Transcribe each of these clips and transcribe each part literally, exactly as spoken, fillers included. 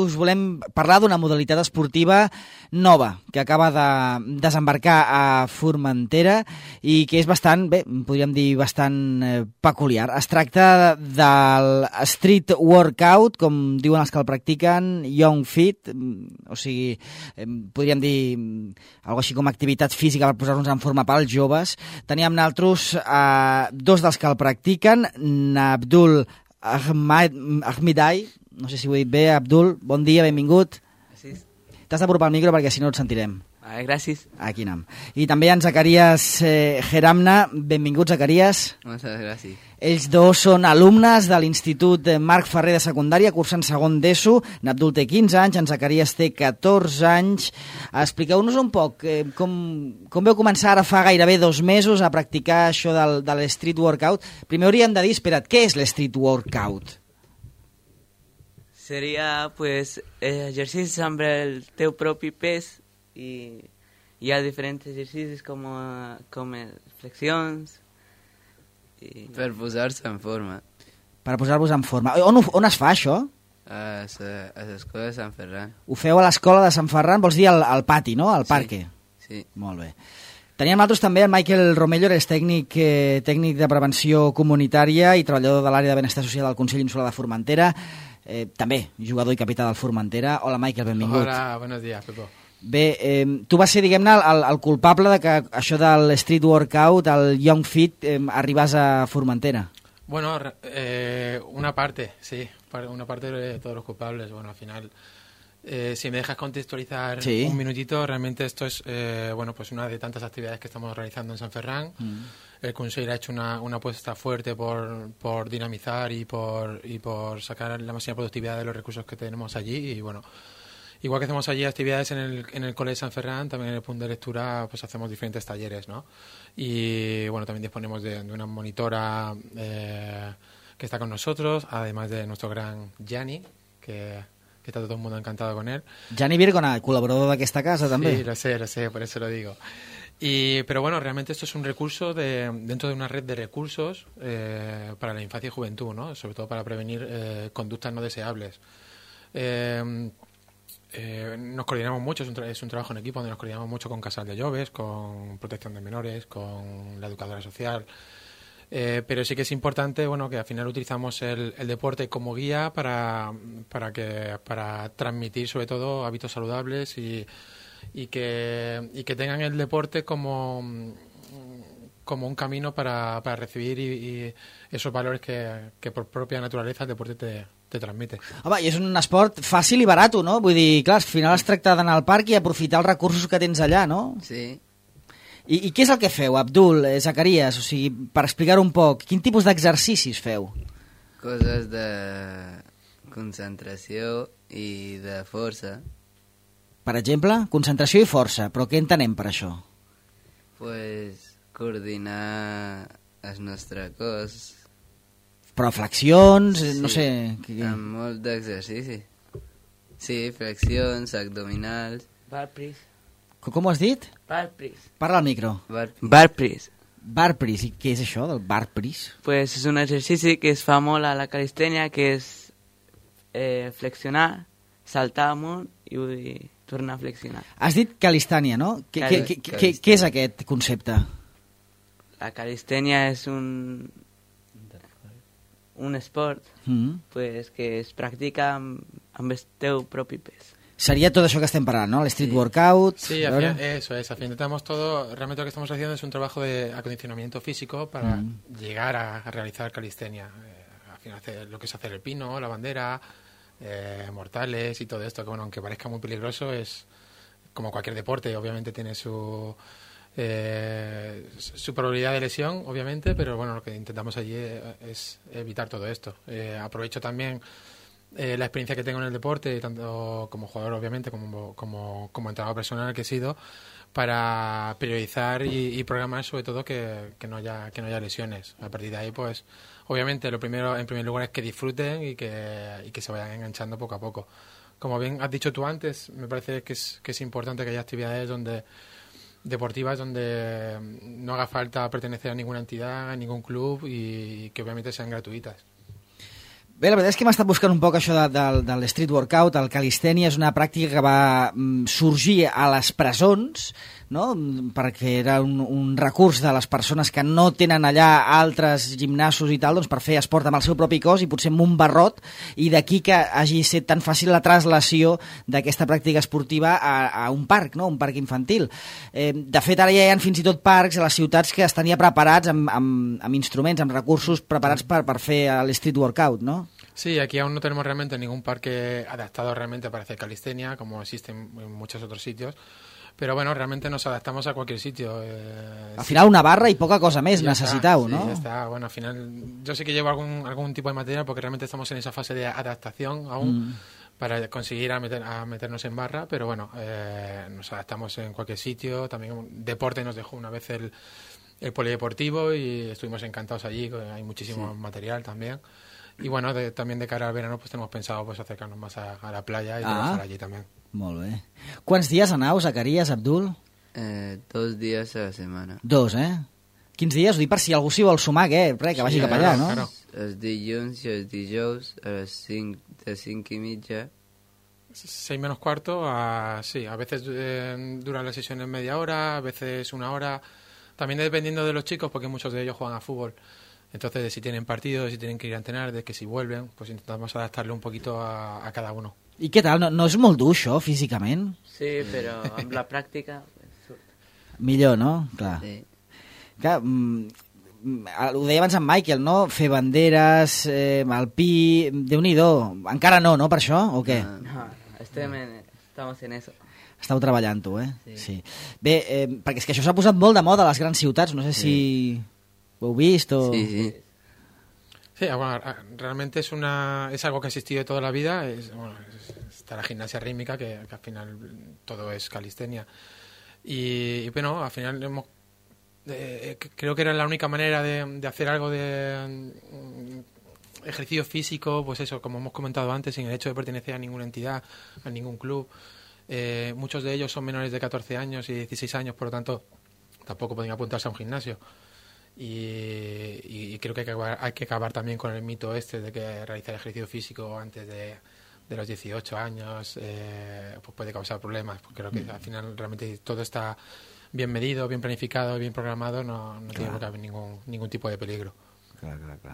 us volem parlar d'una modalitat esportiva nova que acaba de desembarcar a Formentera i que és bastant, bé, podríem dir bastant eh, peculiar. Es tracta del street workout, com diuen els que el practiquen, Young Fit, o sigui, eh, podríem dir algo així com activitat física per posar-nos en forma pels joves. Teníem naltros eh, dos dels que el practiquen, Abdul Ahmad, Ahmidai, no sé si ho he dit bé, Abdul, bon dia, benvingut. Gràcies. T'has d'apropar al micro perquè si no et sentirem. Vale, gràcies. Aquí anem. I també hi ha en Zacarias eh, Geramna, benvingut Zacarias. Moltes gràcies. Ells dos són alumnes de l'Institut Marc Ferrer de Secundària, cursen segon d'ESO. N'Abdul té quinze anys, en Zacarias té catorze anys. Expliqueu-nos un poc eh, com, com veu començar ara fa gairebé dos mesos a practicar això del, de l'street workout. Primer hauríem de dir, espera't, què és l'street workout? Seria, pues, eh, exercicis amb el teu propi pes i hi ha diferents exercicis com, eh, com eh, flexions. I... Per posar-se en forma. Per posar-vos en forma. On, on es fa això? A l'escola de Sant Ferran. Ho feu a l'escola de Sant Ferran, vols dir al, al pati, no? Al Sí. parque. Sí. Molt bé. Teníem nosaltres també el Michael Romello, és tècnic, eh, tècnic de prevenció comunitària i treballador de l'àrea de benestar social del Consell Insular de Formentera. Eh, també jugador i capità del Formentera. Hola, Michael, benvingut. Hola, buenos días, Pepo. Bé, eh, tu vas ser, diguem-ne, el, el culpable de que això del street workout, el Young Fit, eh, arribàs a Formentera. Bueno, eh, una parte, sí, una parte de todos los culpables. Bueno, al final, eh, si me dejas contextualizar Sí. un minutito, realmente esto es, eh, bueno, pues una de tantas actividades que estamos realizando en San Ferran. Mm. El Consell ha hecho una, una apuesta fuerte por, por dinamizar y por, y por sacar la máxima productividad de los recursos que tenemos allí y bueno, igual que hacemos allí actividades en el, en el Cole de San Ferran, también en el punto de lectura pues hacemos diferentes talleres, ¿no? Y bueno, también disponemos de, de una monitora eh, que está con nosotros, además de nuestro gran Gianni, que, que está todo el mundo encantado con él. Gianni Virgona, col·laborador d'aquesta casa, també. Sí, lo sé, lo sé, por eso lo digo. Y, pero bueno, realmente esto es un recurso de, dentro de una red de recursos eh, para la infancia y juventud, ¿no? Sobre todo para prevenir eh, conductas no deseables. Eh, eh, nos coordinamos mucho, es un, es un trabajo en equipo donde nos coordinamos mucho con Casal de Lloves, con Protección de Menores, con la Educadora Social. Eh, pero sí que es importante, bueno, que al final utilizamos el, el deporte como guía para, para, que, para transmitir sobre todo hábitos saludables y y que, y que tengan el deporte como, como un camino para, para recibir y, y esos valores que, que por propia naturaleza el deporte te, te transmite. Home, i és un esport fàcil i barat, no? Vull dir, clar, al final es tracta d'anar al parc i aprofitar els recursos que tens allà, no? Sí. I, i què és el que feu, Abdul, eh, Zacarias? O sigui, per explicar un poc, quin tipus d'exercicis feu? Coses de concentració i de força. Per exemple, concentració i força, però què entenem per això? Pues coordinar el nostre cos. Però flexions, sí. No sé... Que, que... Amb molt d'exercici. Sí, flexions, abdominals. Barpris. Com ho has dit? Barpris. Parla al micro. Barpris. Barpris. Barpris. I què és això del barpris? Pues és un exercici que es fa molt a la calistènia, que és eh, flexionar, saltar amunt i tornar a flexionar. Has dit calistània, no? Què, què, què, què, què és aquest concepte? La calistènia és un, un esport Mm. pues, que es practica amb, amb el teu propi pes. Seria tot això que estem parlant, no? L'street Sí. workout... Sí, al final, eso es, al final intentamos todo, realmente lo que estamos haciendo es un trabajo de acondicionamiento físico para Mm. llegar a, a realizar calistenia. Eh, al final hacer lo que es hacer el pino, la bandera, eh, mortales y todo esto, que bueno, aunque parezca muy peligroso, es como cualquier deporte, obviamente tiene su eh, su probabilidad de lesión, obviamente, pero bueno, lo que intentamos allí es evitar todo esto. Eh, aprovecho también eh, la experiencia que tengo en el deporte, tanto como jugador, obviamente, como, como, como entrenador personal que he sido, para priorizar y, y programar sobre todo que, que no haya que no haya lesiones. A partir de ahí, pues, obviamente, lo primero, en primer lugar, es que disfruten y que, y que se vayan enganchando poco a poco. Como bien has dicho tú antes, me parece que es, que es importante que haya actividades donde deportivas donde no haga falta pertenecer a ninguna entidad, a ningún club y que obviamente sean gratuitas. Bé, la veritat és que m'ha estat buscant un poc això de, de, de l'street workout. El calistènia és una pràctica que va mm, sorgir a les presons, no? Perquè era un, un recurs de les persones que no tenen allà altres gimnasos i tal, doncs per fer esport amb el seu propi cos i potser amb un barrot, i d'aquí que hagi estat tan fàcil la traslació d'aquesta pràctica esportiva a, a un parc, no? Un parc infantil. Eh, de fet, ara ja hi ha fins i tot parcs a les ciutats que estan ja preparats amb, amb, amb instruments, amb recursos preparats per, per fer l'street workout, no? Sí, aquí aún no tenemos realmente ningún parque adaptado realmente para hacer calistenia, como existe en muchos otros sitios. Pero bueno, realmente nos adaptamos a cualquier sitio. Eh, al final una barra y poca cosa més necessiteu, sí, ¿no? Ya está. Bueno, al final yo sí que llevo algún, algún tipo de material porque realmente estamos en esa fase de adaptación aún mm. para conseguir a, meter, a meternos en barra, pero bueno, eh, nos adaptamos en cualquier sitio. También deporte nos dejó una vez el, el polideportivo y estuvimos encantados allí, hay muchísimo sí. material también. Y bueno, de, también de cara al verano pues tenemos pensado pues acercarnos más a, a la playa y ah, trabajar allí también. Molt bé. Quants dies anau, Zacarías, Abdul? Eh, dos dies a la setmana. Dos, eh? Quins dies? Ho dic per si algú s'hi vol sumar, que, res, que vagi sí, cap allà, no? Claro. Els dilluns i els dijous a les cinc, de cinc i mitja. Seis menos cuarto, a, sí, a veces eh, duran las sesiones media hora, a veces una hora, también dependiendo de los chicos, porque muchos de ellos juegan a fútbol. Entonces, de si tienen partidos, de si tienen que ir a entrenar, de que si vuelven, pues intentamos adaptarle un poquito a, a cada uno. I què tal? No, no és molt dur, això, físicament? Sí, però amb la pràctica surt. Millor, no? Clar. Sí. Clar, mm, ho deia abans en Michael, no? Fer banderes, eh, alpí... Déu-n'hi-do. Encara no, no, per això? O què? No, estem en, estamos en eso. Estàu treballant-ho, eh? Sí. sí. Bé, eh, perquè és que això s'ha posat molt de moda a les grans ciutats. No sé sí. si ho heu vist o... Sí, sí. Sí, bueno, realmente es una es algo que ha existido toda la vida. Es, bueno, es, está la gimnasia rítmica, que, que al final todo es calistenia. Y, y bueno, al final hemos, eh, creo que era la única manera de, de hacer algo de um, ejercicio físico, pues eso, como hemos comentado antes, sin el hecho de pertenecer a ninguna entidad, a ningún club. Eh, muchos de ellos son menores de catorce años y dieciséis años, por lo tanto, tampoco podían apuntarse a un gimnasio. Y, y creo que hay, que acabar, hay que acabar también con el mito este de que realizar ejercicio físico antes de, de los dieciocho años eh, pues puede causar problemas, porque creo que al final realmente todo está bien medido, bien planificado, bien programado, no, no tiene por qué haver ningún, ningún tipo de peligro. Clar, clar, clar.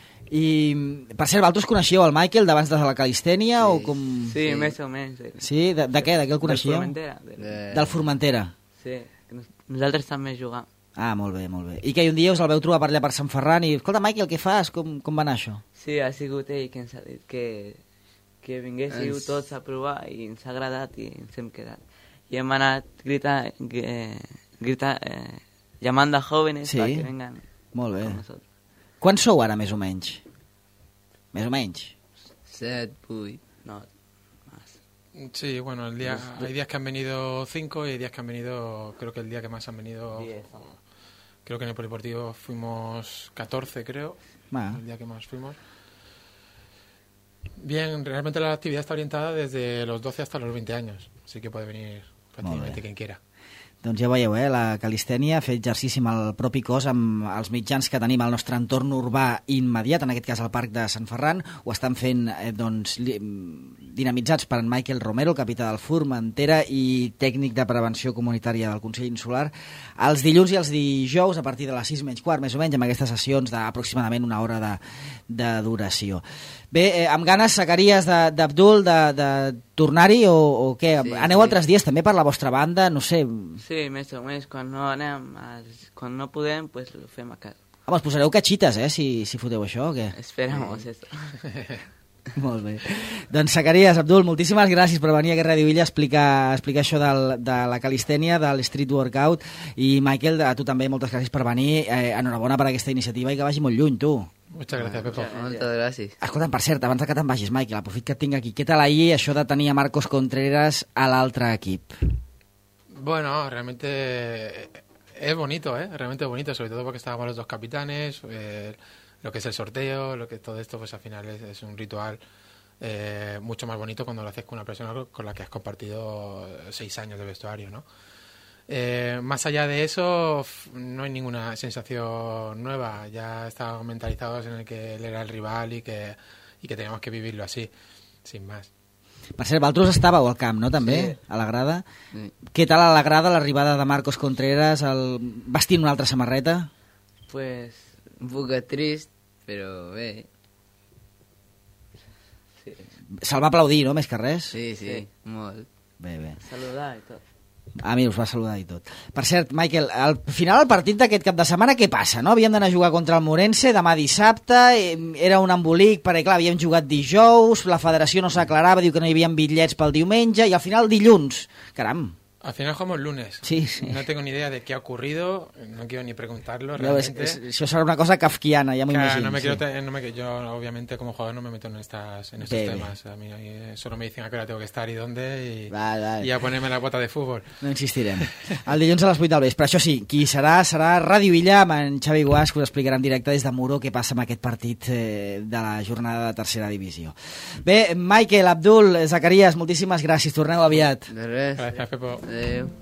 I, per cert, vosaltres coneixíeu el Michael d'abans de la calistènia? Sí, o com... sí, sí, més o menys. Sí, sí? De, de què? De què el coneixíeu? Del Formentera. Del, del Formentera. Sí, nosaltres també jugam. Ah, molt bé, molt bé. I que un dia us el veu trobar per allà per Sant Ferran i... Escolta, Michael, què fas? Com, com va anar això? Sí, ha sigut ell que ens ha dit que, que vinguéssiu ens... tots a provar i ens ha agradat i ens hem quedat. I hem anat gritar, eh, gritar eh, llamant a jóvenes sí. para que vengan molt bé. con nosotros. Quants sou ara, més o menys? Més o menys? Set, vuit. No, más. Sí, bueno, el día, hay días que han venido cinco y hay días que han venido, creo que el día que más han venido... Diez. Creo que en el polideportivo fuimos catorce, creo, ah. el día que más fuimos. Bien, realmente la actividad está orientada desde los doce hasta los veinte años, así que puede venir prácticamente quien quiera. Doncs ja veieu, eh? La calistènia, fer exercici amb el propi cos, amb els mitjans que tenim al nostre entorn urbà immediat, en aquest cas al Parc de Sant Ferran, ho estan fent eh, doncs, dinamitzats per en Michael Romero, el capità del Formentera i tècnic de prevenció comunitària del Consell Insular, els dilluns i els dijous a partir de les sis menys quart, més o menys, amb aquestes sessions d'aproximadament una hora de, de duració. Bé, eh, amb ganes, Zacarías, d'Abdul, de, de, de tornar-hi o, o què? Sí, Aneu sí. altres dies també per la vostra banda? No sé... Sí, més o menys, quan no anem, quan no podem, pues ho fem a casa. Home, us posareu catxites, eh, si, si foteu això, o què? Esperamos eso. Molt bé. Doncs, Zacarías, Abdul, moltíssimes gràcies per venir a aquest Radio Illa a explicar, a explicar això del, de la calistènia, del street workout, i Michael, a tu també moltes gràcies per venir, eh, enhorabona per aquesta iniciativa i que vagi molt lluny, tu. Muchas gracias, Pepo. Moltes gràcies. Escolta'm, per cert, abans que te'n vagis, Michael, aprofit que et tinc aquí. Què tal ahir això de tenir a Marcos Contreras a l'altre equip? Bueno, realmente es bonito, ¿eh? Realmente es bonito, sobre todo porque estábamos los dos capitanes, eh, lo que es el sorteo, lo que todo esto, pues al final es, es un ritual eh, mucho más bonito cuando lo haces con una persona con la que has compartido seis años de vestuario, ¿no? Eh, más allá de eso, no hay ninguna sensación nueva. Ya estábamos mentalizados en el que él era el rival y que, y que teníamos que vivirlo así, sin más. Per cert, vosaltres estàveu al camp, no, també? Sí. A la grada. Sí. Què tal a la grada l'arribada de Marcos Contreras el... vestint una altra samarreta? Pues... Un poc trist, però bé. Sí. Se'l va aplaudir, no?, més que res? Sí, sí, Sí. molt. Bé, bé. Saludar i tot. Ah, mira, us va saludar i tot. Per cert, Michael, al final del partit d'aquest cap de setmana, què passa, no? Havíem d'anar a jugar contra el Morense demà dissabte, eh, era un embolic, perquè, clar, havíem jugat dijous, la federació no s'aclarava, diu que no hi havia bitllets pel diumenge, i al final dilluns. Caram. Al final jugamos lunes. Sí, sí. No tengo ni idea de qué ha ocurrido, no quiero ni preguntarlo No, és, realmente. és, això serà una cosa kafkiana, ja m'ho Claro, imagino. no me sí. quiero te- no me- yo obviamente como jugador no me meto en estas en estos Bé, bé. temas. A mí eh, solo me dicen a qué hora tengo que estar y dónde y, Val, val. y a ponerme la bota de fútbol. No insistirem. El dilluns a les vuit del vespre. Això sí, qui serà, serà Ràdio Illa amb en Xavi Guas, que us explicarà en directe des de Muro què passa amb aquest partit eh, de la jornada de tercera divisió. Bé, Michael, Abdul, Zacarías, moltíssimes gràcies. Torneu aviat. De res. Gracias, Pepo. Adéu.